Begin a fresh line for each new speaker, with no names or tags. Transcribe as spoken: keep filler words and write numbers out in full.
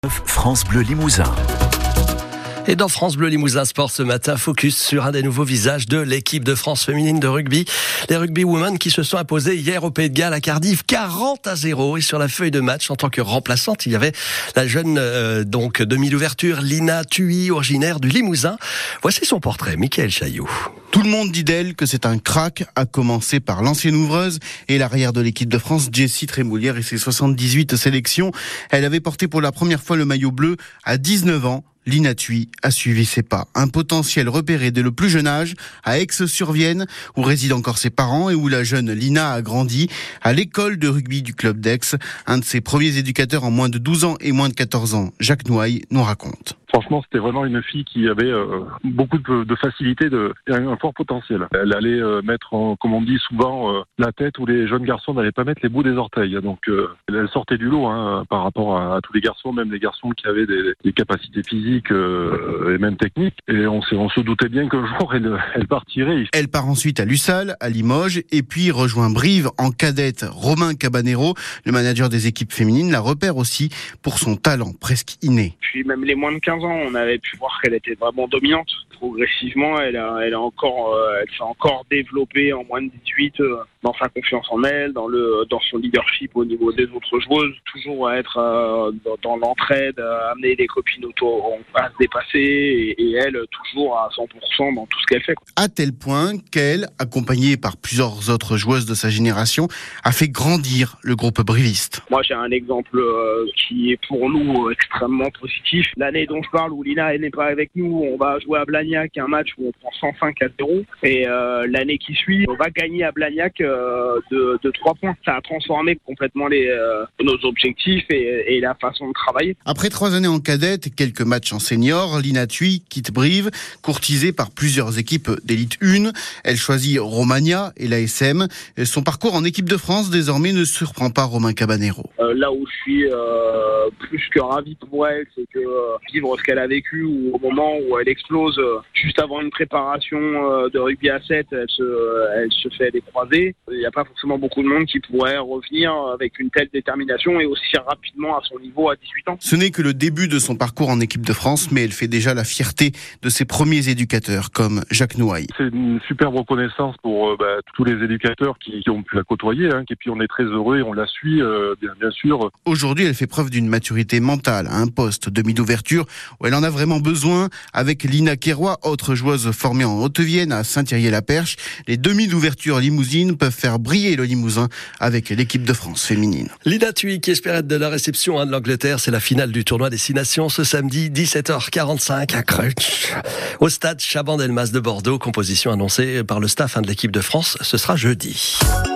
France Bleu Limousin.
Et dans France Bleu Limousin Sport ce matin, focus sur un des nouveaux visages de l'équipe de France féminine de rugby. Les Rugby Women qui se sont imposées hier au Pays de Galles à Cardiff quarante à zéro. Et sur la feuille de match, en tant que remplaçante, il y avait la jeune euh, donc demi d'ouverture Lina Thuy, originaire du Limousin. Voici son portrait, Mickaël Chailloux.
Tout le monde dit d'elle que c'est un crack, à commencer par l'ancienne ouvreuse et l'arrière de l'équipe de France, Jessie Trémoulière et ses soixante-dix-huit sélections. Elle avait porté pour la première fois le maillot bleu à dix-neuf ans. Lina Thuy a suivi ses pas. Un potentiel repéré dès le plus jeune âge à Aix-sur-Vienne, où résident encore ses parents et où la jeune Lina a grandi, à l'école de rugby du club d'Aix. Un de ses premiers éducateurs en moins de douze ans et moins de quatorze ans, Jacques Nouaille, nous raconte.
Franchement, c'était vraiment une fille qui avait euh, beaucoup de, de facilité de, et un, un fort potentiel. Elle allait euh, mettre, en, comme on dit souvent, euh, la tête où les jeunes garçons n'allaient pas mettre les bouts des orteils. Donc, euh, elle sortait du lot hein, par rapport à, à tous les garçons, même les garçons qui avaient des, des capacités physiques euh, et même techniques. Et on, on se doutait bien qu'un jour, elle, elle partirait.
Elle part ensuite à Lussal, à Limoges, et puis rejoint Brive en cadette. Romain Cabanero, le manager des équipes féminines, la repère aussi pour son talent presque inné.
Puis même les moins de quinze ans, on avait pu voir qu'elle était vraiment dominante. Progressivement, elle a, elle a encore, euh, elle s'est encore développée en moins de dix-huit euh, dans sa confiance en elle, dans le, dans son leadership au niveau des autres joueuses, toujours à être euh, dans, dans l'entraide, à amener les copines autour, à se dépasser, et, et elle toujours à cent pour cent dans tout ce qu'elle fait.
À tel point qu'elle, accompagnée par plusieurs autres joueuses de sa génération, a fait grandir le groupe briviste.
Moi, j'ai un exemple euh, qui est pour nous extrêmement positif. L'année dont je parle, où Lina n'est pas avec nous, on va jouer à Blagnac, un match où on prend cent cinq à zéro. Et euh, l'année qui suit, on va gagner à Blagnac euh, de, de trois points. Ça a transformé complètement les, euh, nos objectifs et, et la façon de travailler.
Après trois années en cadette et quelques matchs en senior, Lina Thuy quitte Brive, courtisée par plusieurs équipes d'élite un. Elle choisit Romagna et l'A S M. Son parcours en équipe de France désormais ne surprend pas Romain Cabanero.
Euh, là où je suis euh, plus que ravi pour elle, c'est que euh, vivre ce qu'elle a vécu ou au moment où elle explose, euh, juste avant une préparation euh, de rugby à sept, elle se, euh, elle se fait des croisés. Il n'y a pas forcément beaucoup de monde qui pourrait revenir avec une telle détermination et aussi rapidement à son niveau à dix-huit ans.
Ce n'est que le début de son parcours en équipe de France, mais elle fait déjà la fierté de ses premiers éducateurs comme Jacques Nouaille.
C'est une superbe reconnaissance pour euh, bah, tous les éducateurs qui, qui ont pu la côtoyer, hein, et puis on est très heureux et on la suit, euh, bien, bien sûr.
Aujourd'hui, elle fait preuve d'une maturité mentale à un poste demi d'ouverture où elle en a vraiment besoin. Avec Lina Quéroy, autre joueuse formée en Haute-Vienne à Saint-Thierry-la-Perche, les demi d'ouverture limousines peuvent faire briller le Limousin avec l'équipe de France féminine.
Lina Thuy qui espère être de la réception hein, de l'Angleterre. C'est la finale du tournoi des Six Nations ce samedi dix-sept heures quarante-cinq à Crutch, au stade Chaban-Delmas de Bordeaux. Composition annoncée par le staff hein, de l'équipe de France. Ce sera jeudi.